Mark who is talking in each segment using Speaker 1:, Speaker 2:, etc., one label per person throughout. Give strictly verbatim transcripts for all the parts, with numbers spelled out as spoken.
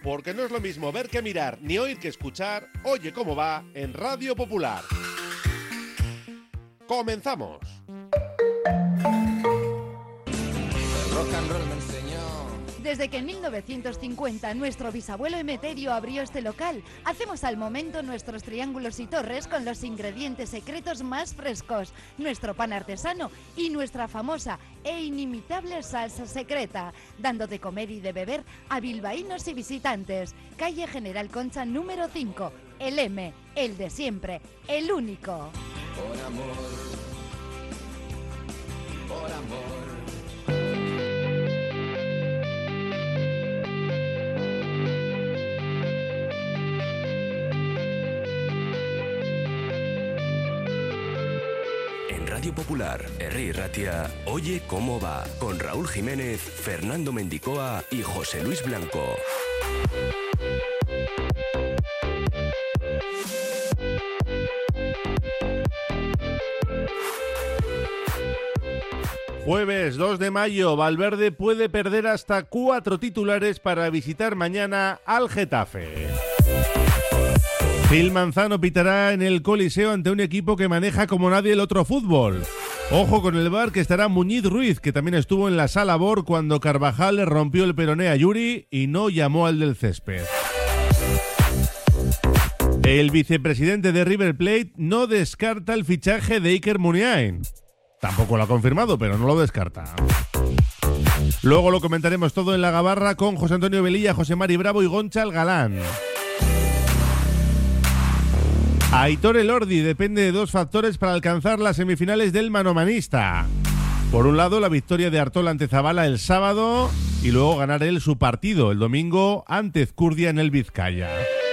Speaker 1: porque no es lo mismo ver que mirar, ni oír que escuchar. Oye cómo va en Radio Popular. ¡Comenzamos!
Speaker 2: Desde que en mil novecientos cincuenta nuestro bisabuelo Emeterio abrió este local, hacemos al momento nuestros triángulos y torres con los ingredientes secretos más frescos, nuestro pan artesano y nuestra famosa e inimitable salsa secreta, dando de comer y de beber a bilbaínos y visitantes. Calle General Concha número cinco, el M, el de siempre, el único.
Speaker 3: Por amor, por amor.
Speaker 4: Radio Popular, Herri Ratia, Oye cómo va, con Raúl Jiménez, Fernando Mendicoa y José Luis Blanco.
Speaker 1: Jueves dos de mayo, Valverde puede perder hasta cuatro titulares para visitar mañana al Getafe. Gil Manzano pitará en el Coliseo ante un equipo que maneja como nadie el otro fútbol. Ojo con el V A R, que estará Muñiz Ruiz, que también estuvo en la sala B O R cuando Carvajal le rompió el peroné a Yuri y no llamó al del césped. El vicepresidente de River Plate no descarta el fichaje de Iker Muniain. Tampoco lo ha confirmado, pero no lo descarta. Luego lo comentaremos todo en La Gabarra con José Antonio Velilla, José Mari Bravo y Gonchal Galán. Aitor Elordi depende de dos factores para alcanzar las semifinales del manomanista. Por un lado, la victoria de Artola ante Zabala el sábado y luego ganar él su partido el domingo ante Ezcurdia en el Vizcaya.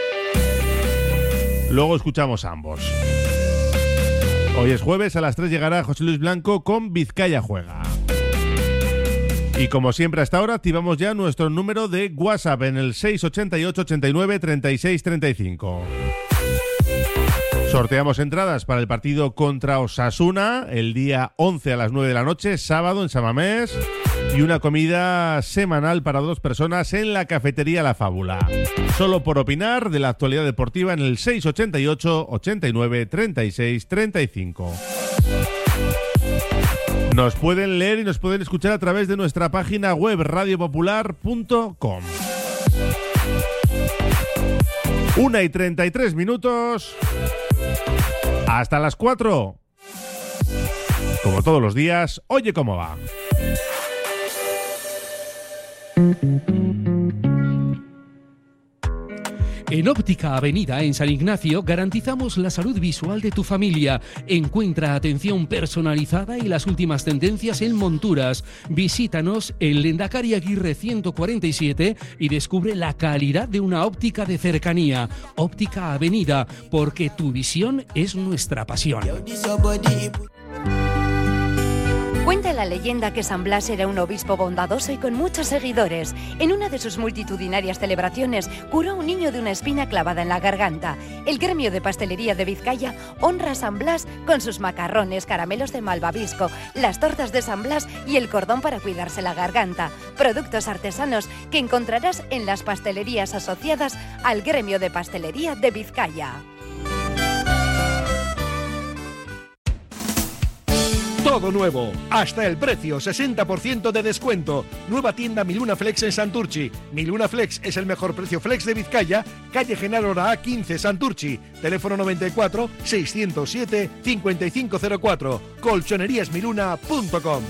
Speaker 1: Luego escuchamos a ambos. Hoy es jueves, a las tres llegará José Luis Blanco con Vizcaya Juega. Y como siempre hasta ahora, activamos ya nuestro número de WhatsApp en el seis ocho ocho, ochenta y nueve, treinta y seis, treinta y cinco. Sorteamos entradas para el partido contra Osasuna el día once a las nueve de la noche, sábado en San Mamés, y una comida semanal para dos personas en la cafetería La Fábula. Solo por opinar de la actualidad deportiva en el seis ocho ocho, ochenta y nueve, treinta y seis, treinta y cinco. Nos pueden leer y nos pueden escuchar a través de nuestra página web radio popular punto com. Una y treinta y tres minutos. Hasta las cuatro. Como todos los días, oye cómo va.
Speaker 5: En Óptica Avenida, en San Ignacio, garantizamos la salud visual de tu familia. Encuentra atención personalizada y las últimas tendencias en monturas. Visítanos en Lendakari Aguirre ciento cuarenta y siete y descubre la calidad de una óptica de cercanía. Óptica Avenida, porque tu visión es nuestra pasión.
Speaker 2: Cuenta la leyenda que San Blas era un obispo bondadoso y con muchos seguidores. En una de sus multitudinarias celebraciones curó a un niño de una espina clavada en la garganta. El gremio de pastelería de Vizcaya honra a San Blas con sus macarrones, caramelos de malvavisco, las tortas de San Blas y el cordón para cuidarse la garganta. Productos artesanos que encontrarás en las pastelerías asociadas al gremio de pastelería de Vizcaya.
Speaker 6: Todo nuevo, hasta el precio, sesenta por ciento de descuento. Nueva tienda Miluna Flex en Santurchi. Miluna Flex es el mejor precio flex de Vizcaya, calle Genaro A quince, Santurchi. Teléfono noventa y cuatro, seiscientos siete, cincuenta y cinco cero cuatro. colchonerías miluna punto com.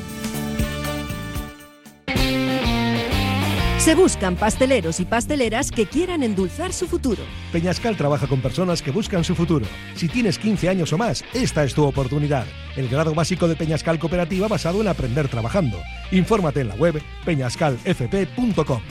Speaker 7: Se buscan pasteleros y pasteleras que quieran endulzar su futuro.
Speaker 6: Peñascal trabaja con personas que buscan su futuro. Si tienes quince años o más, esta es tu oportunidad. El grado básico de Peñascal Cooperativa basado en aprender trabajando. Infórmate en la web peñascal f p punto com.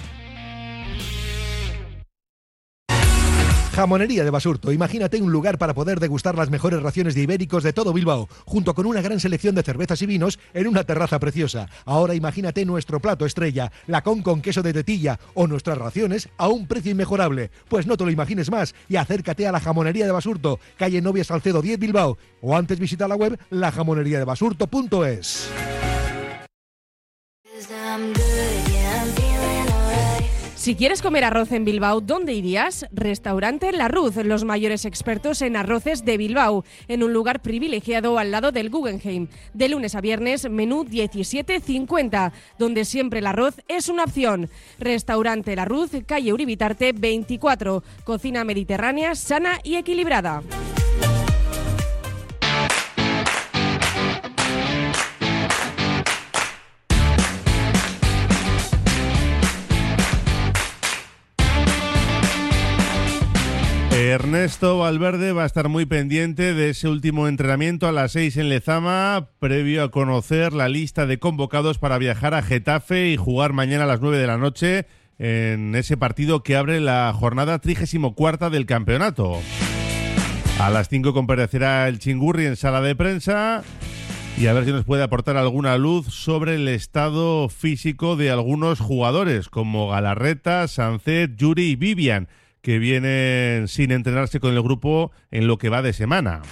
Speaker 6: Jamonería de Basurto. Imagínate un lugar para poder degustar las mejores raciones de ibéricos de todo Bilbao, junto con una gran selección de cervezas y vinos en una terraza preciosa. Ahora imagínate nuestro plato estrella, la con con queso de tetilla, o nuestras raciones a un precio inmejorable. Pues no te lo imagines más y acércate a la Jamonería de Basurto, calle Novia Salcedo diez, Bilbao, o antes visita la web la jamonería de basurto punto es.
Speaker 8: Si quieres comer arroz en Bilbao, ¿dónde irías? Restaurante La Ruz, los mayores expertos en arroces de Bilbao, en un lugar privilegiado al lado del Guggenheim. De lunes a viernes, menú diecisiete cincuenta, donde siempre el arroz es una opción. Restaurante La Ruz, calle Uribitarte veinticuatro, cocina mediterránea, sana y equilibrada.
Speaker 1: Ernesto Valverde va a estar muy pendiente de ese último entrenamiento a las seis en Lezama, previo a conocer la lista de convocados para viajar a Getafe y jugar mañana a las nueve de la noche en ese partido que abre la jornada trigésimo cuarta del campeonato. A las cinco comparecerá el Chingurri en sala de prensa y a ver si nos puede aportar alguna luz sobre el estado físico de algunos jugadores como Galarreta, Sancet, Yuri y Vivian, que vienen sin entrenarse con el grupo en lo que va de semana.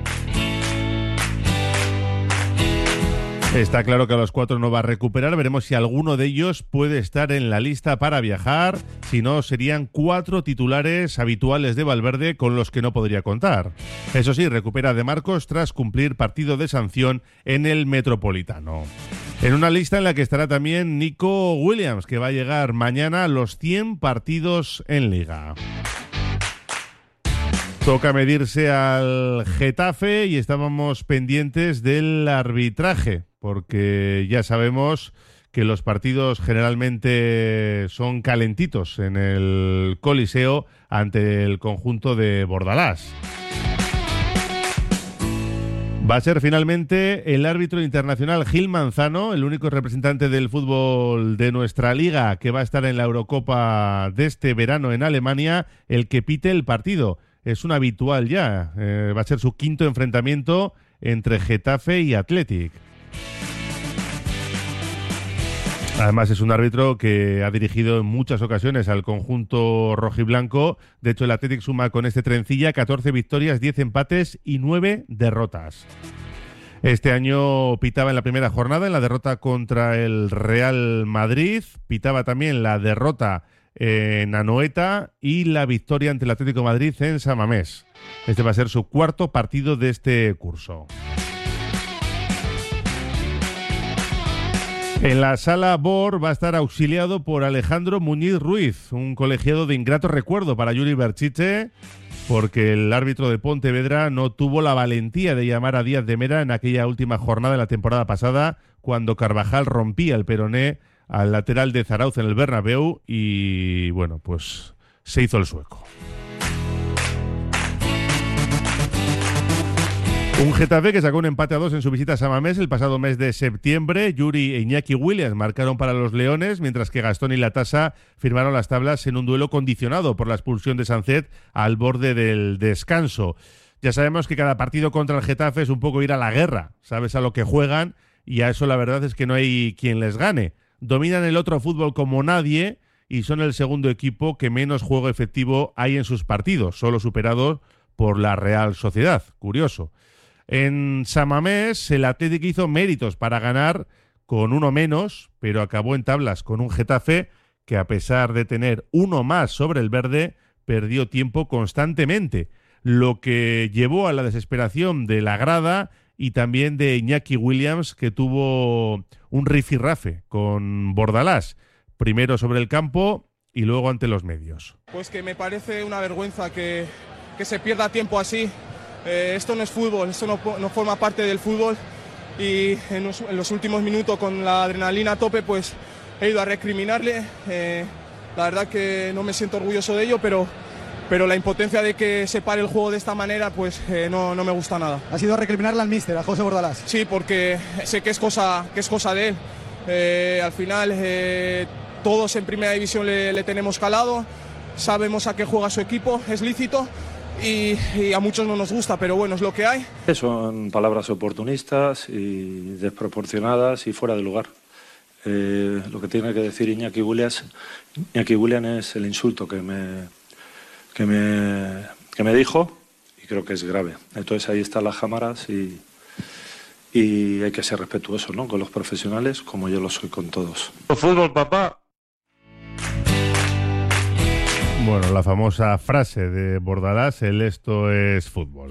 Speaker 1: Está claro que a los cuatro no va a recuperar. Veremos si alguno de ellos puede estar en la lista para viajar. Si no, serían cuatro titulares habituales de Valverde con los que no podría contar. Eso sí, recupera a De Marcos tras cumplir partido de sanción en el Metropolitano. En una lista en la que estará también Nico Williams, que va a llegar mañana a los cien partidos en Liga. Toca medirse al Getafe y estábamos pendientes del arbitraje, porque ya sabemos que los partidos generalmente son calentitos en el Coliseo ante el conjunto de Bordalás. Va a ser finalmente el árbitro internacional Gil Manzano, el único representante del fútbol de nuestra liga que va a estar en la Eurocopa de este verano en Alemania, el que pite el partido. Es un habitual ya, eh, va a ser su quinto enfrentamiento entre Getafe y Athletic. Además es un árbitro que ha dirigido en muchas ocasiones al conjunto rojiblanco. De hecho, el Athletic suma con este trencilla catorce victorias, diez empates y nueve derrotas. Este año pitaba en la primera jornada, en la derrota contra el Real Madrid. Pitaba también la derrota en Anoeta y la victoria ante el Atlético de Madrid en San Mamés. Este va a ser su cuarto partido de este curso. En la sala B O R va a estar auxiliado por Alejandro Muñiz Ruiz, un colegiado de ingrato recuerdo para Yuri Berchiche, porque el árbitro de Pontevedra no tuvo la valentía de llamar a Díaz de Mera en aquella última jornada de la temporada pasada, cuando Carvajal rompía el peroné al lateral de Zarauz en el Bernabéu y, bueno, pues se hizo el sueco. Un Getafe que sacó un empate a dos en su visita a San Mamés el pasado mes de septiembre. Yuri e Iñaki Williams marcaron para los Leones, mientras que Gastón y Latasa firmaron las tablas en un duelo condicionado por la expulsión de Sancet al borde del descanso. Ya sabemos que cada partido contra el Getafe es un poco ir a la guerra, sabes a lo que juegan y a eso la verdad es que no hay quien les gane. Dominan el otro fútbol como nadie y son el segundo equipo que menos juego efectivo hay en sus partidos, solo superado por la Real Sociedad. Curioso. En San Mamés, el Athletic hizo méritos para ganar con uno menos, pero acabó en tablas con un Getafe que, a pesar de tener uno más sobre el verde, perdió tiempo constantemente, lo que llevó a la desesperación de la grada y también de Iñaki Williams, que tuvo un rifirrafe con Bordalás, primero sobre el campo y luego ante los medios.
Speaker 9: Pues que me parece una vergüenza que, que se pierda tiempo así. Eh, esto no es fútbol, esto no, no forma parte del fútbol y en los, en los últimos minutos con la adrenalina a tope pues he ido a recriminarle. Eh, la verdad que no me siento orgulloso de ello, pero, pero la impotencia de que se pare el juego de esta manera pues eh, no, no me gusta nada.
Speaker 10: ¿Ha sido a recriminarle al míster, a José Bordalás?
Speaker 9: Sí, porque sé que es cosa, que es cosa de él. Eh, al final eh, todos en primera división le, le tenemos calado, sabemos a qué juega su equipo, es lícito. Y, y a muchos no nos gusta, pero bueno, es lo que hay.
Speaker 11: Son palabras oportunistas y desproporcionadas y fuera de lugar. Eh, lo que tiene que decir Iñaki Williams, Iñaki Williams es el insulto que me, que, me, que me dijo y creo que es grave. Entonces ahí están las cámaras y, y hay que ser respetuoso, ¿no?, con los profesionales, como yo lo soy con todos.
Speaker 12: Fútbol, papá.
Speaker 1: Bueno, la famosa frase de Bordalás, el esto es fútbol.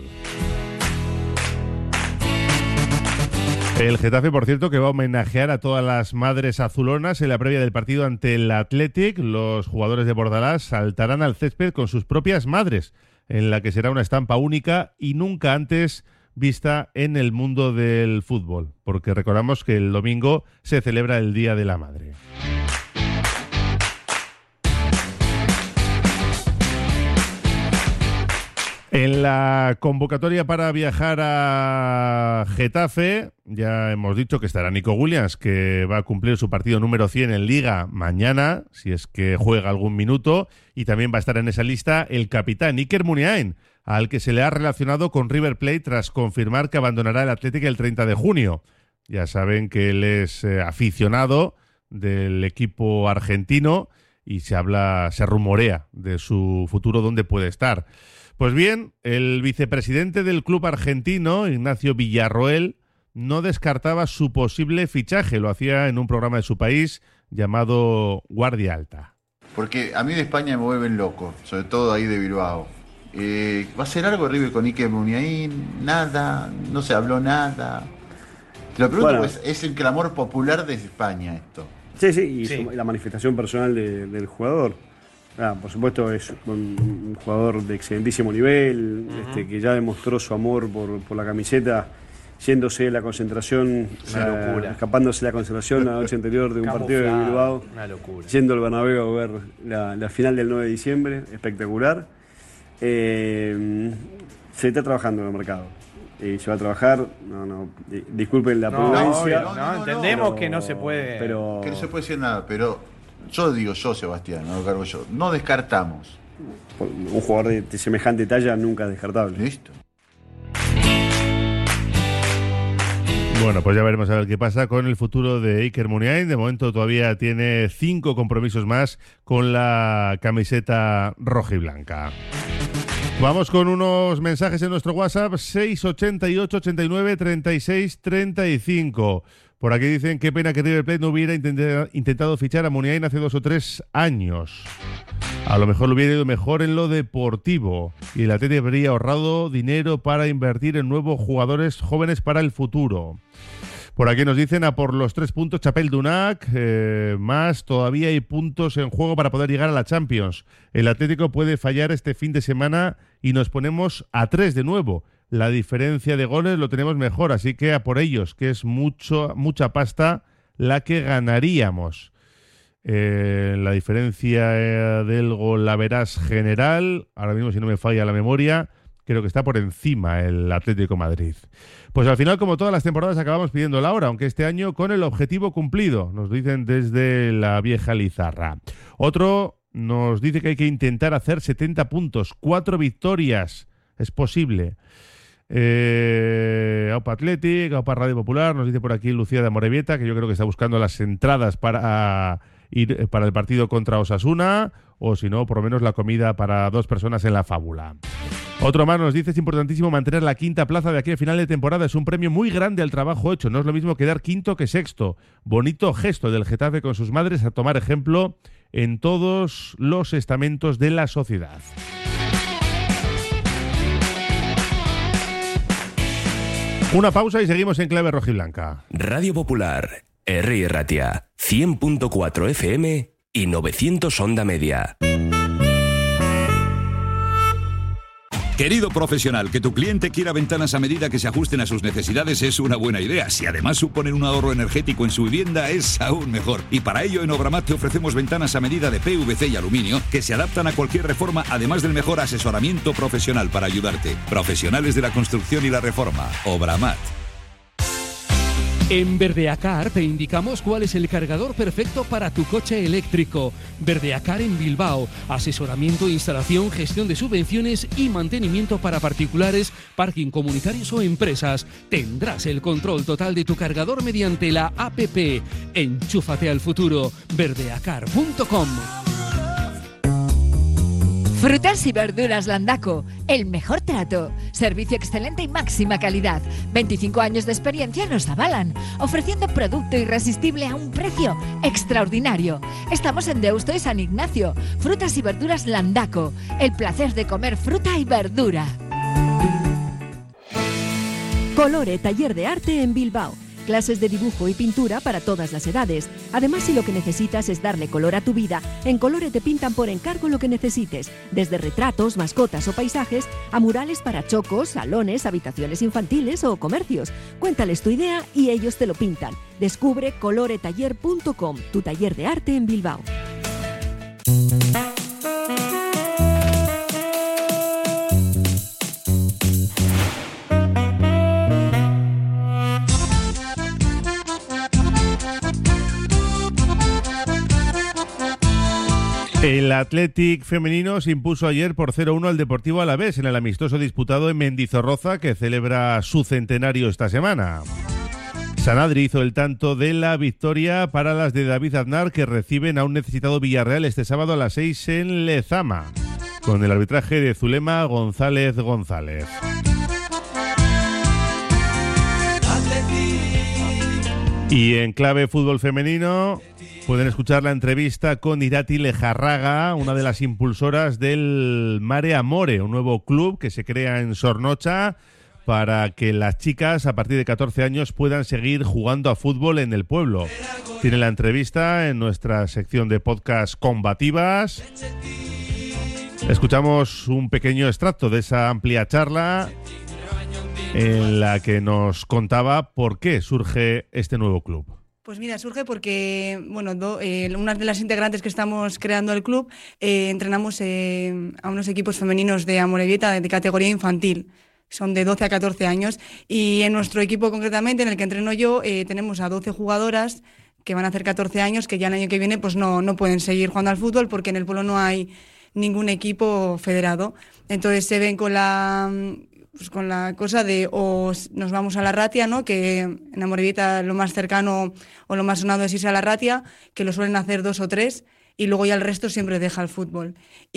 Speaker 1: El Getafe, por cierto, que va a homenajear a todas las madres azulonas en la previa del partido ante el Athletic. Los jugadores de Bordalás saltarán al césped con sus propias madres, en la que será una estampa única y nunca antes vista en el mundo del fútbol, porque recordamos que el domingo se celebra el Día de la Madre. En la convocatoria para viajar a Getafe, ya hemos dicho que estará Nico Williams, que va a cumplir su partido número cien en Liga mañana, si es que juega algún minuto, y también va a estar en esa lista el capitán Iker Muniain, al que se le ha relacionado con River Plate tras confirmar que abandonará el Atlético el treinta de junio. Ya saben que él es eh, aficionado del equipo argentino y se habla, se rumorea de su futuro, dónde puede estar. Pues bien, el vicepresidente del club argentino, Ignacio Villarroel, no descartaba su posible fichaje. Lo hacía en un programa de su país llamado Guardia Alta.
Speaker 12: Porque a mí de España me vuelven loco, sobre todo ahí de Bilbao. Eh, ¿Va a ser algo River con Iker Muniain? Nada, no se habló nada. Te lo pregunto, bueno, pues es el clamor popular de España esto.
Speaker 13: Sí, sí, y sí. La manifestación personal de, del jugador. Ah, por supuesto es un, un jugador de excelentísimo nivel, uh-huh. este, que ya demostró su amor por, por la camiseta, yéndose de la concentración, uh, escapándose de la concentración la noche anterior de un partido de Bilbao,
Speaker 14: una locura.
Speaker 13: Yendo al Bernabéu a ver la, la final del nueve de diciembre, espectacular. Eh, se está trabajando en el mercado. Y se va a trabajar, no, no, disculpen la
Speaker 14: no,
Speaker 13: prudencia.
Speaker 14: No, no, no, entendemos pero, que no se puede.
Speaker 12: Pero, que no se puede decir nada, pero yo digo yo, Sebastián, no lo cargo yo. No descartamos.
Speaker 13: Un jugador de, de semejante talla nunca es descartable.
Speaker 12: Listo.
Speaker 1: Bueno, pues ya veremos a ver qué pasa con el futuro de Iker Muniain. De momento todavía tiene cinco compromisos más con la camiseta rojiblanca. Vamos con unos mensajes en nuestro WhatsApp, seis ochenta y ocho, ochenta y nueve, treinta y seis, treinta y cinco. Por aquí dicen, qué pena que River Plate no hubiera intentado, intentado fichar a Muniain hace dos o tres años. A lo mejor lo hubiera ido mejor en lo deportivo y el Atlético habría ahorrado dinero para invertir en nuevos jugadores jóvenes para el futuro. Por aquí nos dicen, a por los tres puntos Chapel Dunac, eh, más todavía hay puntos en juego para poder llegar a la Champions. El Atlético puede fallar este fin de semana y nos ponemos a tres de nuevo. La diferencia de goles lo tenemos mejor, así que a por ellos, que es mucho, mucha pasta la que ganaríamos. Eh, la diferencia eh, del golaveras general, ahora mismo si no me falla la memoria, creo que está por encima el Atlético Madrid. Pues al final, como todas las temporadas, acabamos pidiendo la hora, aunque este año con el objetivo cumplido, nos dicen desde la vieja Lizarra. Otro nos dice que hay que intentar hacer setenta puntos, cuatro victorias, es posible. Eh, Aupa Athletic, Aupa Radio Popular, nos dice por aquí Lucía de Amorebieta, que yo creo que está buscando las entradas para ir para el partido contra Osasuna, o si no, por lo menos la comida para dos personas en la Fábula. Otro más nos dice, es importantísimo mantener la quinta plaza de aquí a final de temporada, es un premio muy grande al trabajo hecho, no es lo mismo quedar quinto que sexto. Bonito gesto del Getafe con sus madres a tomar ejemplo en todos los estamentos de la sociedad. Una pausa y seguimos en clave rojiblanca.
Speaker 4: Radio Popular, Herri Ratia, cien punto cuatro F M y novecientos onda media.
Speaker 15: Querido profesional, que tu cliente quiera ventanas a medida que se ajusten a sus necesidades es una buena idea. Si además suponen un ahorro energético en su vivienda, es aún mejor. Y para ello, en Obramat te ofrecemos ventanas a medida de P V C y aluminio que se adaptan a cualquier reforma, además del mejor asesoramiento profesional para ayudarte. Profesionales de la construcción y la reforma. Obramat.
Speaker 5: En Verdeacar te indicamos cuál es el cargador perfecto para tu coche eléctrico. Verdeacar en Bilbao. Asesoramiento, instalación, gestión de subvenciones y mantenimiento para particulares, parking comunitarios o empresas. Tendrás el control total de tu cargador mediante la app. Enchúfate al futuro. verdeacar punto com.
Speaker 16: Frutas y verduras Landaco, el mejor trato, servicio excelente y máxima calidad. veinticinco años de experiencia nos avalan, ofreciendo producto irresistible a un precio extraordinario. Estamos en Deusto y San Ignacio. Frutas y verduras Landaco, el placer de comer fruta y verdura.
Speaker 7: Colore, taller de arte en Bilbao. Clases de dibujo y pintura para todas las edades. Además, si lo que necesitas es darle color a tu vida, en Colore te pintan por encargo lo que necesites, desde retratos, mascotas o paisajes, a murales para chocos, salones, habitaciones infantiles o comercios. Cuéntales tu idea y ellos te lo pintan. Descubre colore taller punto com, tu taller de arte en Bilbao.
Speaker 1: El Athletic femenino se impuso ayer por cero uno al Deportivo Alavés en el amistoso disputado en Mendizorroza, que celebra su centenario esta semana. Sanadri hizo el tanto de la victoria para las de David Aznar, que reciben a un necesitado Villarreal este sábado a las seis en Lezama, con el arbitraje de Zulema González González. Y en clave fútbol femenino pueden escuchar la entrevista con Irati Lejarraga, una de las impulsoras del Mare Amore, un nuevo club que se crea en Zornocha para que las chicas a partir de catorce años puedan seguir jugando a fútbol en el pueblo. Tiene la entrevista en nuestra sección de podcast Combativas. Escuchamos un pequeño extracto de esa amplia charla en la que nos contaba por qué surge este nuevo club.
Speaker 17: Pues mira, surge porque, bueno, do, eh, una de las integrantes que estamos creando el club, eh, entrenamos eh, a unos equipos femeninos de Amorebieta de, de categoría infantil. Son de doce a catorce años. Y en nuestro equipo concretamente, en el que entreno yo, eh, tenemos a doce jugadoras que van a hacer catorce años, que ya el año que viene pues no, no pueden seguir jugando al fútbol porque en el pueblo no hay ningún equipo federado. Entonces se ven con la... Pues con la cosa de o nos vamos a la Ratia, ¿no? Que en Amorebieta lo más cercano o lo más sonado es irse a la Ratia, que lo suelen hacer dos o tres, y luego ya el resto siempre deja el fútbol.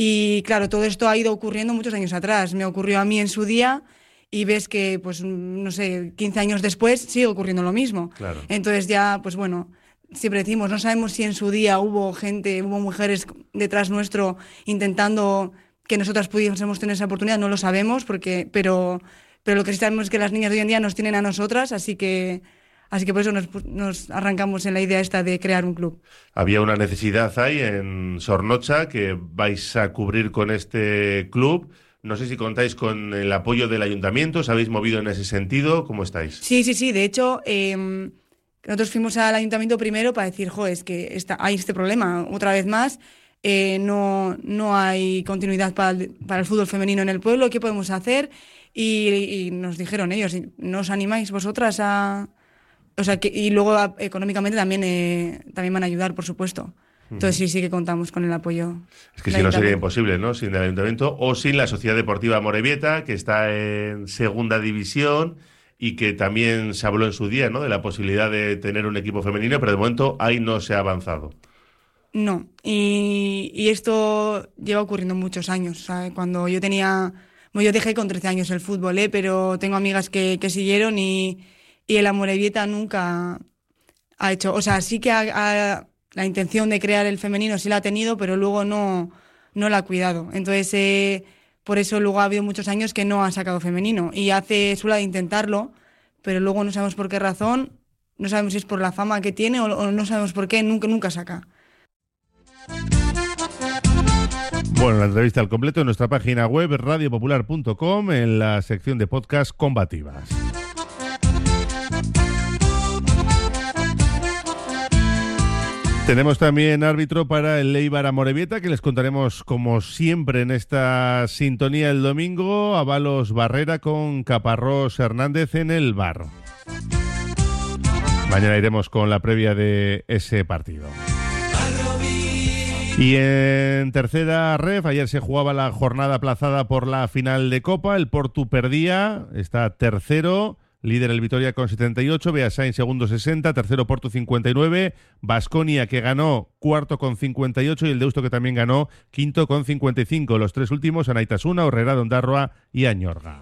Speaker 17: Y claro, todo esto ha ido ocurriendo muchos años atrás. Me ocurrió a mí en su día y ves que, pues no sé, quince años después sigue ocurriendo lo mismo.
Speaker 1: Claro.
Speaker 17: Entonces ya, pues bueno, siempre decimos, no sabemos si en su día hubo gente, hubo mujeres detrás nuestro intentando que nosotras pudiésemos tener esa oportunidad, no lo sabemos, porque pero, pero lo que sí sabemos es que las niñas de hoy en día nos tienen a nosotras, así que, así que por eso nos, nos arrancamos en la idea esta de crear un club.
Speaker 1: Había una necesidad ahí en Zornocha que vais a cubrir con este club. No sé si contáis con el apoyo del ayuntamiento, ¿os habéis movido en ese sentido? ¿Cómo estáis?
Speaker 17: Sí, sí, sí. De hecho, eh, nosotros fuimos al ayuntamiento primero para decir, jo, es que está, hay este problema otra vez más. Eh, no, no hay continuidad para el, para el fútbol femenino en el pueblo, ¿qué podemos hacer? Y, y nos dijeron ellos, ¿no os animáis vosotras a...? O sea, que, y luego a, económicamente también, eh, también van a ayudar, por supuesto. Entonces sí, sí que contamos con el apoyo.
Speaker 1: Es que si no sería imposible, ¿no? Sin el ayuntamiento o sin la Sociedad Deportiva Amorebieta, que está en segunda división y que también se habló en su día, ¿no? De la posibilidad de tener un equipo femenino, pero de momento ahí no se ha avanzado.
Speaker 17: No, y, y esto lleva ocurriendo muchos años. O sea, cuando yo tenía... Bueno, yo dejé con trece años el fútbol, ¿eh? Pero tengo amigas que, que siguieron y, y el Amorebieta nunca ha hecho... O sea, sí que ha, ha, la intención de crear el femenino sí la ha tenido, pero luego no, no la ha cuidado. Entonces, eh, por eso luego ha habido muchos años que no ha sacado femenino. Y hace suela de intentarlo, pero luego no sabemos por qué razón, no sabemos si es por la fama que tiene o, o no sabemos por qué, nunca, nunca saca.
Speaker 1: Bueno, la entrevista al completo en nuestra página web radio popular punto com en la sección de podcast Combativas. Tenemos también árbitro para el Eibar Amorebieta, que les contaremos como siempre en esta sintonía el domingo. Avalos Barrera con Caparrós Hernández en el V A R. Mañana iremos con la previa de ese partido. Y en tercera ref, ayer se jugaba la jornada aplazada por la final de Copa. El Portu perdía, está tercero, líder el Vitoria con setenta y ocho, Beasain segundo sesenta, tercero Porto cincuenta y nueve, Baskonia que ganó cuarto con cincuenta y ocho y el Deusto que también ganó quinto con cincuenta y cinco. Los tres últimos, Anaitasuna, Horrera de Ondarroa y Añorga.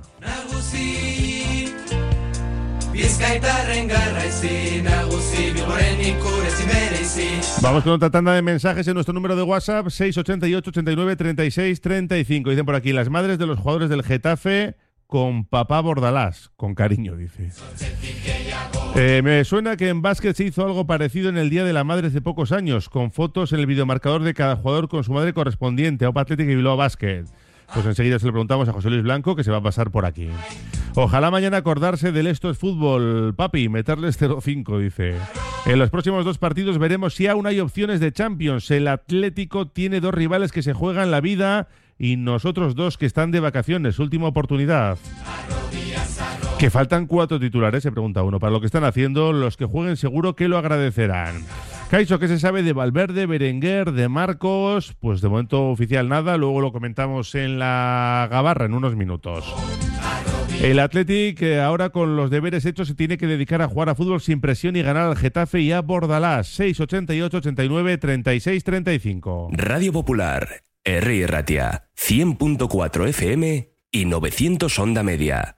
Speaker 1: Vamos con otra tanda de mensajes en nuestro número de WhatsApp, seis ochenta y ocho, ochenta y nueve, treinta y seis, treinta y cinco. Dicen por aquí, las madres de los jugadores del Getafe con papá Bordalás, con cariño, dice. Eh, me suena que en básquet se hizo algo parecido en el Día de la Madre hace pocos años, con fotos en el videomarcador de cada jugador con su madre correspondiente, a Opa Athletic y Bilbao Basket. Pues enseguida se lo preguntamos a José Luis Blanco, que se va a pasar por aquí. Ojalá mañana acordarse del Esto es Fútbol, papi, meterles cero cinco, dice. En los próximos dos partidos veremos si aún hay opciones de Champions. El Atlético tiene dos rivales que se juegan la vida y nosotros dos que están de vacaciones. Última oportunidad. Que faltan cuatro titulares, se pregunta uno. Para lo que están haciendo, los que jueguen seguro que lo agradecerán. Caixo, ¿qué se sabe de Valverde, Berenguer, de Marcos? Pues de momento oficial nada, luego lo comentamos en la gabarra en unos minutos. El Athletic, eh, ahora con los deberes hechos, se tiene que dedicar a jugar a fútbol sin presión y ganar al Getafe y a Bordalás. seis ochenta y ocho, ochenta y nueve, treinta y seis, treinta y cinco.
Speaker 4: Radio Popular, Herri Ratia, cien punto cuatro F M y novecientos onda media.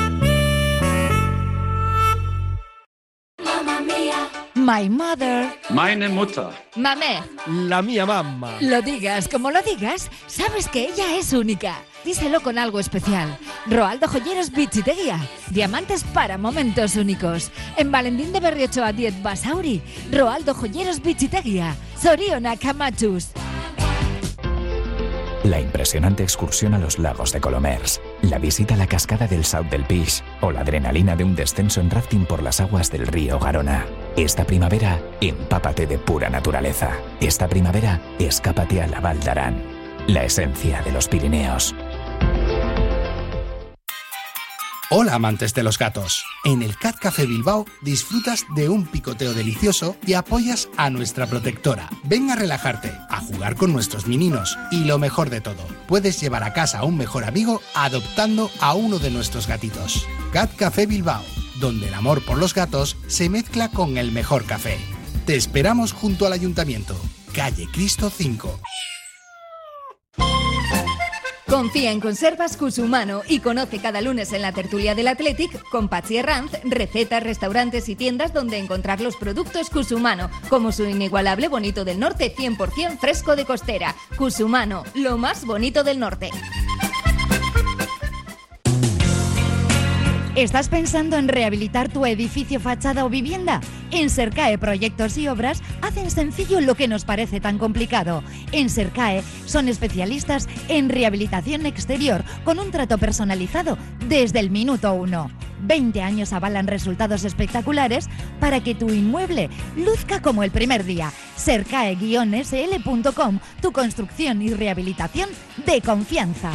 Speaker 16: My mother.
Speaker 18: Meine Mutter.
Speaker 16: Mamé.
Speaker 10: La mía mamá.
Speaker 16: Lo digas como lo digas, sabes que ella es única. Díselo con algo especial. Roaldo Joyeros Bichiteguía. Diamantes para momentos únicos. En Valentín de Berriochoa diez Basauri. Roaldo Joyeros Bichiteguía. Zorionak Amachus.
Speaker 19: La impresionante excursión a los lagos de Colomers, la visita a la cascada del Saut del Pis o la adrenalina de un descenso en rafting por las aguas del río Garona. Esta primavera, empápate de pura naturaleza. Esta primavera, escápate a la Val d'Aran, la esencia de los Pirineos.
Speaker 20: Hola amantes de los gatos. En el Cat Café Bilbao disfrutas de un picoteo delicioso y apoyas a nuestra protectora. Ven a relajarte, a jugar con nuestros mininos y lo mejor de todo, puedes llevar a casa a un mejor amigo adoptando a uno de nuestros gatitos. Cat Café Bilbao, donde el amor por los gatos se mezcla con el mejor café. Te esperamos junto al Ayuntamiento, calle Cristo cinco.
Speaker 2: Confía en Conservas Cusumano y conoce cada lunes en la tertulia del Athletic con Patxi Herranz recetas, restaurantes y tiendas donde encontrar los productos Cusumano, como su inigualable bonito del norte cien por ciento fresco de costera. Cusumano, lo más bonito del norte. ¿Estás pensando en rehabilitar tu edificio, fachada o vivienda? En Sercae Proyectos y Obras hacen sencillo lo que nos parece tan complicado. En Sercae son especialistas en rehabilitación exterior con un trato personalizado desde el minuto uno. veinte años avalan resultados espectaculares para que tu inmueble luzca como el primer día. Sercae guion S L punto com, tu construcción y rehabilitación de confianza.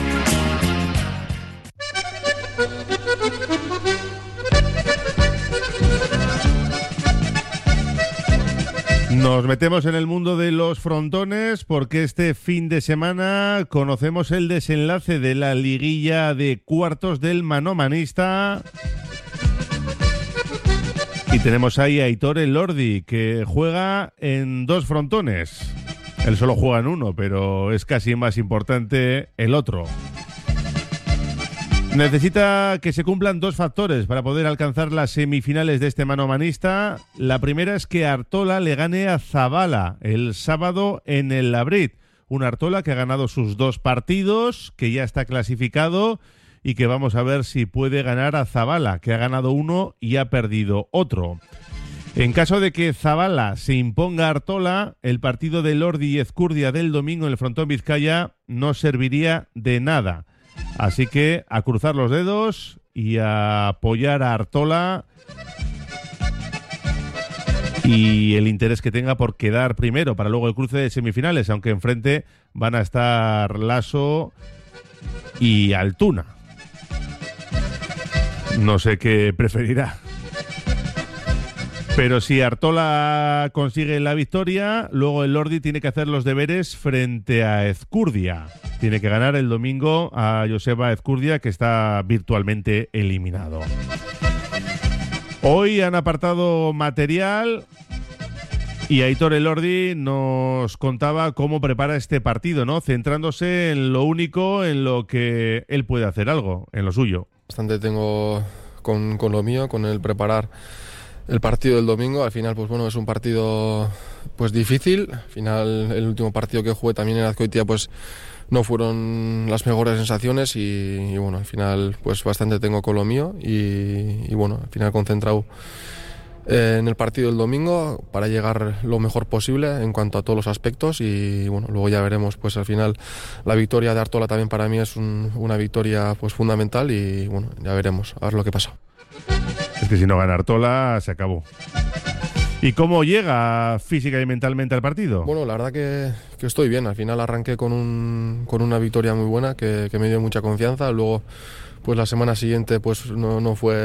Speaker 1: Nos metemos en el mundo de los frontones porque este fin de semana conocemos el desenlace de la liguilla de cuartos del manomanista. Y tenemos ahí a Aitor Elordi, que juega en dos frontones. Él solo juega en uno, pero es casi más importante el otro. Necesita que se cumplan dos factores para poder alcanzar las semifinales de este manomanista. La primera es que Artola le gane a Zabala el sábado en el Labrit. Un Artola que ha ganado sus dos partidos, que ya está clasificado y que vamos a ver si puede ganar a Zabala, que ha ganado uno y ha perdido otro. En caso de que Zabala se imponga a Artola, el partido de Elordi y Ezcurdia del domingo en el frontón Vizcaya no serviría de nada. Así que a cruzar los dedos y a apoyar a Artola y el interés que tenga por quedar primero para luego el cruce de semifinales, aunque enfrente van a estar Lasso y Altuna. No sé qué preferirá. Pero si Artola consigue la victoria, luego el Elordi tiene que hacer los deberes frente a Ezcurdia. Tiene que ganar el domingo a Joseba Ezcurdia, que está virtualmente eliminado. Hoy han apartado material y Aitor Elordi nos contaba cómo prepara este partido, ¿no? Centrándose en lo único en lo que él puede hacer algo, en lo suyo.
Speaker 18: Bastante tengo con, con lo mío, con el preparar el partido del domingo. Al final, pues bueno, es un partido pues difícil. Al final, el último partido que jugué también en Azkoitia, pues no fueron las mejores sensaciones y, y bueno, al final pues bastante tengo con lo mío y, y bueno, al final concentrado eh, en el partido del domingo para llegar lo mejor posible en cuanto a todos los aspectos y bueno, luego ya veremos. Pues al final la victoria de Artola también para mí es un, una victoria pues fundamental y bueno, ya veremos a ver lo que pasa.
Speaker 1: Es que si no gana Artola se acabó. ¿Y cómo llega física y mentalmente al partido?
Speaker 18: Bueno, la verdad que, que estoy bien. Al final arranqué con, un, con una victoria muy buena que, que me dio mucha confianza. Luego, pues la semana siguiente pues no, no fue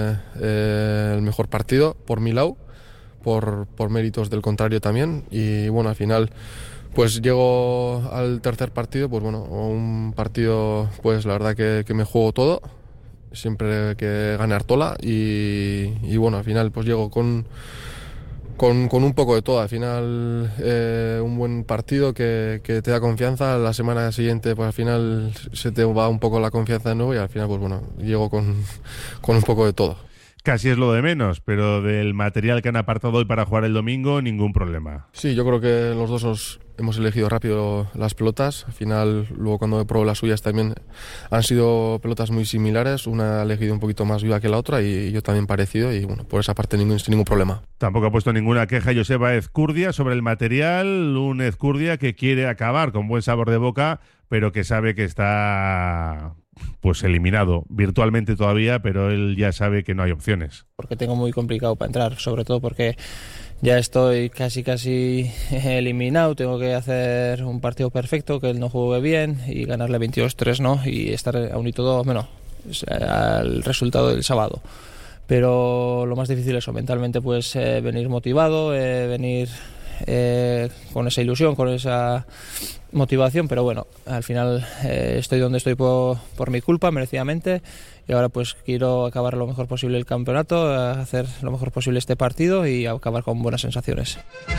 Speaker 18: eh, el mejor partido por mi lado, por, por méritos del contrario también. Y bueno, al final pues llego al tercer partido, pues bueno, un partido pues la verdad que, que me juego todo, siempre que gane Artola y, y bueno, al final pues llego con... Con, con un poco de todo, al final eh, un buen partido que, que te da confianza, la semana siguiente pues al final se te va un poco la confianza de nuevo y al final pues bueno, llego con, con un poco de todo.
Speaker 1: Casi es lo de menos, pero del material que han apartado hoy para jugar el domingo, ningún problema.
Speaker 18: Sí, yo creo que los dos os hemos elegido rápido las pelotas. Al final, luego cuando probé las suyas también han sido pelotas muy similares. Una ha elegido un poquito más viva que la otra y yo también parecido. Y bueno, por esa parte ningún, sin ningún problema.
Speaker 1: Tampoco ha puesto ninguna queja Joseba Ezcurdia sobre el material. Un Ezcurdia que quiere acabar con buen sabor de boca, pero que sabe que está... pues eliminado virtualmente todavía, pero él ya sabe que no hay opciones.
Speaker 21: Porque tengo muy complicado para entrar, sobre todo porque ya estoy casi casi eliminado, tengo que hacer un partido perfecto, que él no juegue bien y ganarle veintidós tres, ¿no? Y estar aún y todo, bueno, al resultado del sábado. Pero lo más difícil es eso, mentalmente pues eh, venir motivado, eh, venir eh, con esa ilusión, con esa motivación, pero bueno, al final eh, estoy donde estoy por, por mi culpa, merecidamente, y ahora pues quiero acabar lo mejor posible el campeonato, hacer lo mejor posible este partido y acabar con buenas sensaciones.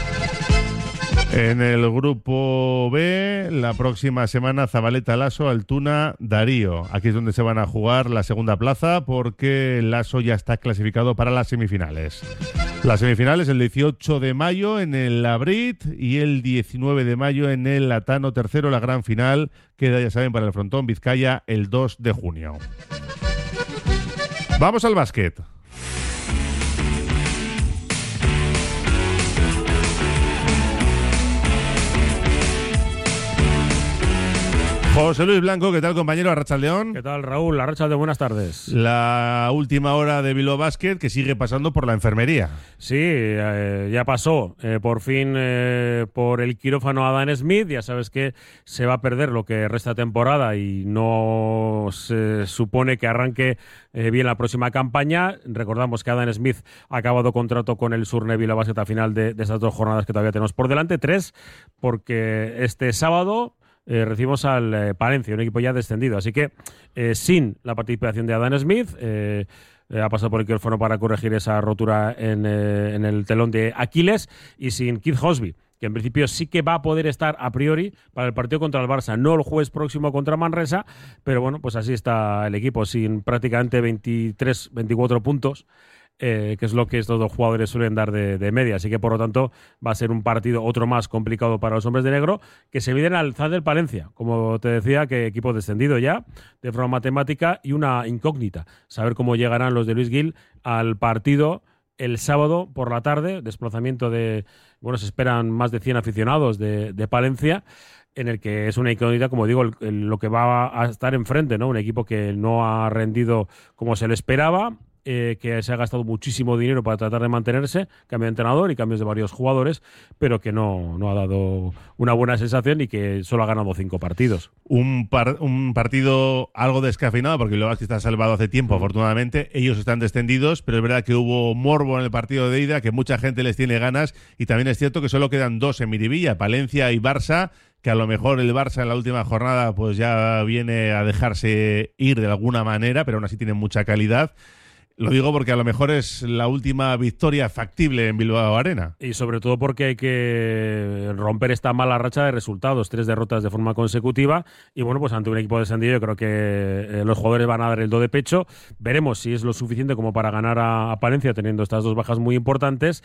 Speaker 1: En el grupo B, la próxima semana Zabaleta, Lasso, Altuna, Darío. Aquí es donde se van a jugar la segunda plaza porque Lasso ya está clasificado para las semifinales. Las semifinales el dieciocho de mayo en el Labrit y el diecinueve de mayo en el Latano tercero. La gran final queda, ya saben, para el Frontón Vizcaya el dos de junio. Vamos al básquet. José Luis Blanco, ¿qué tal, compañero? Arratsaldeón.
Speaker 22: ¿Qué tal, Raúl? Arratsaldeón, buenas tardes.
Speaker 1: La última hora de Bilbao Basket que sigue pasando por la enfermería.
Speaker 22: Sí, eh, ya pasó. Eh, por fin eh, por el quirófano Adam Smith. Ya sabes que se va a perder lo que resta temporada y no se supone que arranque eh, bien la próxima campaña. Recordamos que Adam Smith ha acabado contrato con el Surne Bilbao Basket a final de, de esas dos jornadas que todavía tenemos por delante. Tres, porque este sábado... Eh, recibimos al eh, Palencia, un equipo ya descendido. Así que eh, sin la participación de Adam Smith, eh, eh, ha pasado por el quirófano para corregir esa rotura en, eh, en el telón de Aquiles, y sin Keith Hosby, que en principio sí que va a poder estar a priori para el partido contra el Barça, no el jueves próximo contra Manresa, pero bueno, pues así está el equipo, sin prácticamente veintitrés, veinticuatro puntos. Eh, que es lo que estos dos jugadores suelen dar de, de media. Así que, por lo tanto, va a ser un partido otro más complicado para los hombres de negro, que se miden al Zad del Palencia. Como te decía, que equipo descendido ya, de forma matemática, y una incógnita. Saber cómo llegarán los de Luis Gil al partido el sábado por la tarde, desplazamiento de... Bueno, se esperan más de cien aficionados de, de Palencia, en el que es una incógnita, como digo, el, el, lo que va a estar enfrente, ¿no? Un equipo que no ha rendido como se le esperaba, Eh, que se ha gastado muchísimo dinero para tratar de mantenerse, cambio de entrenador y cambios de varios jugadores, pero que no, no ha dado una buena sensación y que solo ha ganado cinco partidos.
Speaker 1: Un, par, un partido algo descafeinado, porque el Basket está salvado hace tiempo, afortunadamente. Ellos están descendidos, pero es verdad que hubo morbo en el partido de ida, que mucha gente les tiene ganas, y también es cierto que solo quedan dos en Miribilla, Palencia y Barça, que a lo mejor el Barça en la última jornada pues ya viene a dejarse ir de alguna manera, pero aún así tienen mucha calidad. Lo digo porque a lo mejor es la última victoria factible en Bilbao Arena.
Speaker 22: Y sobre todo porque hay que romper esta mala racha de resultados, tres derrotas de forma consecutiva. Y bueno, pues ante un equipo descendido yo creo que eh, los jugadores van a dar el do de pecho. Veremos si es lo suficiente como para ganar a, a Palencia teniendo estas dos bajas muy importantes.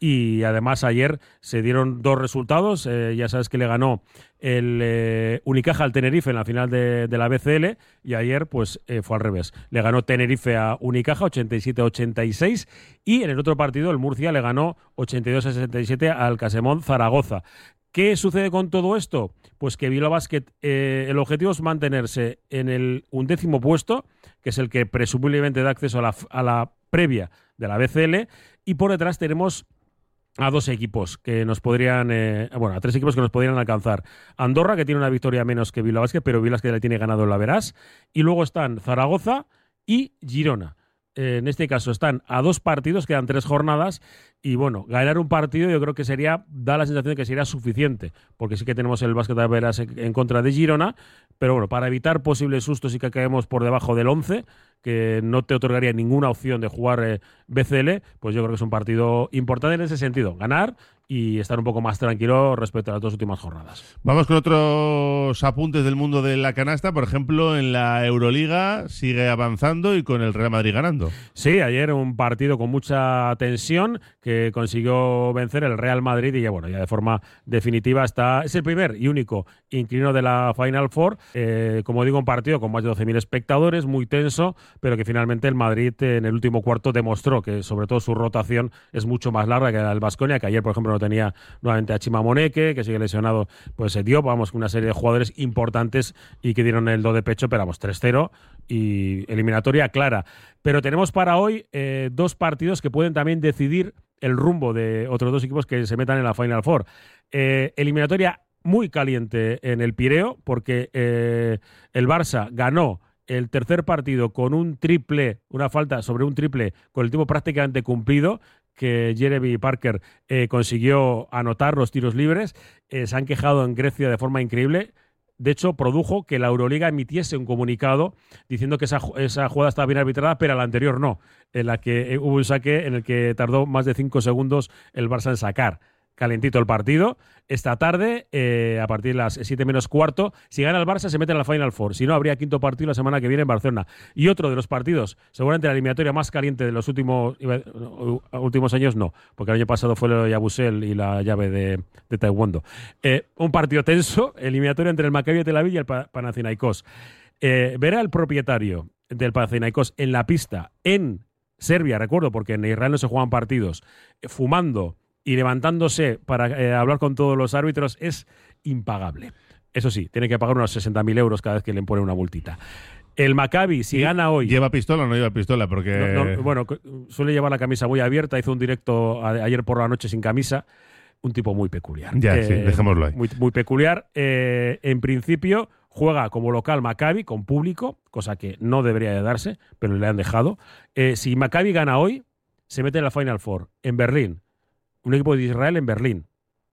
Speaker 22: Y además ayer se dieron dos resultados. Eh, ya sabes que le ganó el eh, Unicaja al Tenerife en la final de, de la B C L y ayer pues eh, fue al revés. Le ganó Tenerife a Unicaja ochenta y siete a ochenta y seis y en el otro partido el Murcia le ganó ochenta y dos a sesenta y siete al Casemón Zaragoza. ¿Qué sucede con todo esto? Pues que Bilbao Basket, eh, el objetivo es mantenerse en el undécimo puesto, que es el que presumiblemente da acceso a la, a la previa de la B C L, y por detrás tenemos a dos equipos que nos podrían, eh, bueno, a tres equipos que nos podrían alcanzar. Andorra, que tiene una victoria menos que Bilbao Basket, pero Bilbao Basket le tiene ganado en la Verás. Y luego están Zaragoza y Girona. Eh, en este caso están a dos partidos, quedan tres jornadas. Y bueno, ganar un partido yo creo que sería, da la sensación de que sería suficiente, porque sí que tenemos el Basket de Verás en contra de Girona, pero bueno, para evitar posibles sustos y que caemos por debajo del once, que no te otorgaría ninguna opción de jugar eh, B C L, pues yo creo que es un partido importante en ese sentido, ganar y estar un poco más tranquilo respecto a las dos últimas jornadas.
Speaker 1: Vamos con otros apuntes del mundo de la canasta. Por ejemplo, en la Euroliga sigue avanzando y con el Real Madrid ganando.
Speaker 22: Sí, ayer un partido con mucha tensión que consiguió vencer el Real Madrid y ya bueno, ya de forma definitiva está, es el primer y único inquilino de la Final Four. Eh, como digo, un partido con más de doce mil espectadores, muy tenso, pero que finalmente el Madrid eh, en el último cuarto demostró que sobre todo su rotación es mucho más larga que la del Baskonia, que ayer por ejemplo no tenía nuevamente a Chima Moneke, que sigue lesionado, pues se dio, vamos, una serie de jugadores importantes y que dieron el do de pecho, pero vamos, tres cero y eliminatoria clara. Pero tenemos para hoy eh, dos partidos que pueden también decidir el rumbo de otros dos equipos que se metan en la Final Four. Eh, eliminatoria muy caliente en el Pireo, porque eh, el Barça ganó el tercer partido con un triple, una falta sobre un triple con el tiempo prácticamente cumplido, que Jeremy Parker eh, consiguió anotar los tiros libres. Eh, se han quejado en Grecia de forma increíble. De hecho, produjo que la Euroliga emitiese un comunicado diciendo que esa, esa jugada estaba bien arbitrada, pero la anterior no, en la que eh, hubo un saque en el que tardó más de cinco segundos el Barça en sacar. Calentito el partido. Esta tarde, eh, a partir de las siete menos cuarto, si gana el Barça se mete en la Final Four. Si no, habría quinto partido la semana que viene en Barcelona. Y otro de los partidos, seguramente la eliminatoria más caliente de los últimos últimos años, no, porque el año pasado fue el Yabusel y la llave de, de Taekwondo. Eh, un partido tenso, eliminatorio entre el Maccabi Tel Aviv y el Panathinaikos. Eh, ver al propietario del Panathinaikos en la pista en Serbia, recuerdo, porque en Israel no se juegan partidos, eh, fumando y levantándose para eh, hablar con todos los árbitros es impagable. Eso sí, tiene que pagar unos sesenta mil euros cada vez que le ponen una multita. El Maccabi, si gana hoy...
Speaker 1: ¿Lleva pistola o no lleva pistola? Porque
Speaker 22: no, no, bueno, suele llevar la camisa muy abierta. Hizo un directo a, ayer por la noche sin camisa. Un tipo muy peculiar.
Speaker 1: Ya,
Speaker 22: eh,
Speaker 1: sí, dejémoslo ahí.
Speaker 22: Muy, muy peculiar. Eh, en principio, juega como local Maccabi, con público, cosa que no debería de darse, pero le han dejado. Eh, si Maccabi gana hoy, se mete en la Final Four, en Berlín. Un equipo de Israel en Berlín.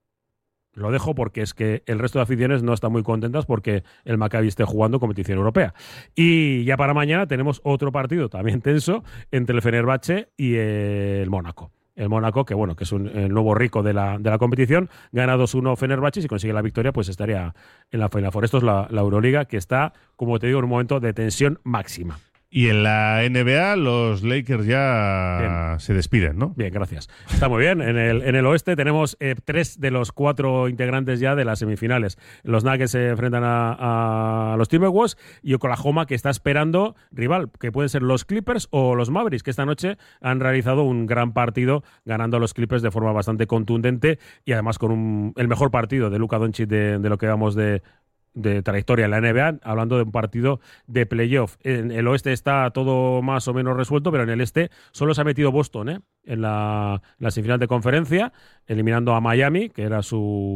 Speaker 22: Lo dejo porque es que el resto de aficiones no están muy contentas porque el Maccabi esté jugando competición europea. Y ya para mañana tenemos otro partido también tenso entre el Fenerbahce y el Mónaco. El Mónaco, que bueno, que es un, el nuevo rico de la, de la competición, gana dos uno Fenerbahce y si consigue la victoria, pues estaría en la Final Four. Esto es la, la Euroliga, que está, como te digo, en un momento de tensión máxima.
Speaker 1: Y en la N B A los Lakers ya bien. Se despiden, ¿no?
Speaker 22: Bien, gracias. Está muy bien. En el, en el oeste tenemos eh, tres de los cuatro integrantes ya de las semifinales. Los Nuggets se enfrentan a, a los Timberwolves y Oklahoma, que está esperando rival, que pueden ser los Clippers o los Mavericks, que esta noche han realizado un gran partido ganando a los Clippers de forma bastante contundente y además con un, el mejor partido de Luka Doncic de, de lo que vamos de... de trayectoria en la N B A, hablando de un partido de playoff. En el oeste está todo más o menos resuelto, pero en el este solo se ha metido Boston, ¿eh? En la, la semifinal de conferencia, eliminando a Miami, que era su,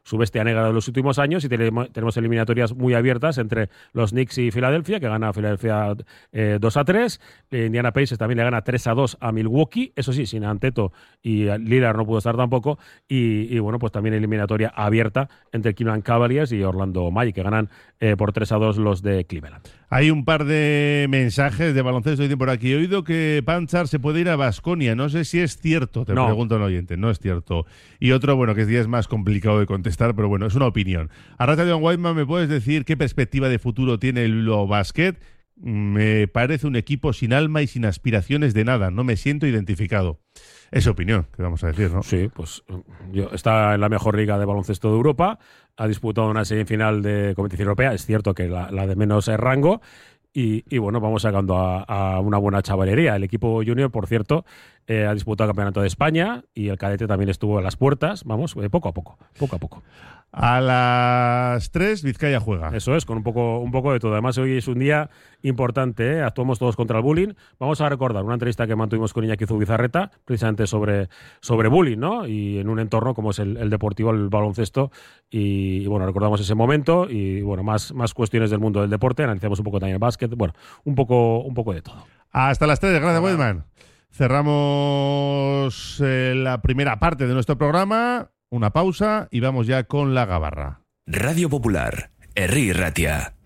Speaker 22: su bestia negra de los últimos años y tenemos, tenemos eliminatorias muy abiertas entre los Knicks y Filadelfia, que gana Filadelfia eh, dos a tres. Indiana Pacers también le gana tres a dos a Milwaukee, eso sí, sin Anteto y Lillard no pudo estar tampoco. Y, y bueno, pues también eliminatoria abierta entre Cleveland Cavaliers y Orlando Magic, que ganan eh, por tres a dos los de Cleveland.
Speaker 1: Hay un par de mensajes de baloncesto dicen por aquí. He oído que Panchar se puede ir a Baskonia. No sé si es cierto, te
Speaker 22: no.
Speaker 1: pregunto al oyente. No es cierto. Y otro, bueno, que es más complicado de contestar, pero bueno, es una opinión. A Rata de Whiteman, ¿me puedes decir qué perspectiva de futuro tiene el Bilbao Basket? Me parece un equipo sin alma y sin aspiraciones de nada. No me siento identificado. Es opinión, que vamos a decir, ¿no?
Speaker 22: Sí, pues yo, está en la mejor liga de baloncesto de Europa, ha disputado una semifinal de competición europea, es cierto que la, la de menos rango, y, y bueno, vamos sacando a, a una buena chavalería. El equipo junior, por cierto, eh, ha disputado el Campeonato de España y el cadete también estuvo en las puertas, vamos, eh, poco a poco, poco a poco.
Speaker 1: A las tres, Vizcaya juega.
Speaker 22: Eso es, con un poco, un poco de todo. Además, hoy es un día importante, ¿eh? Actuamos todos contra el bullying. Vamos a recordar una entrevista que mantuvimos con Iñaki Zubizarreta, precisamente sobre, sobre bullying, ¿no? Y en un entorno como es el, el deportivo, el baloncesto. Y, y bueno, recordamos ese momento y bueno, más, más cuestiones del mundo del deporte. Analizamos un poco también el básquet. Bueno, un poco, un poco de todo.
Speaker 1: Hasta las tres, gracias, Weidman. Cerramos eh, la primera parte de nuestro programa. Una pausa y vamos ya con la gabarra.
Speaker 4: Radio Popular, Herri Ratia.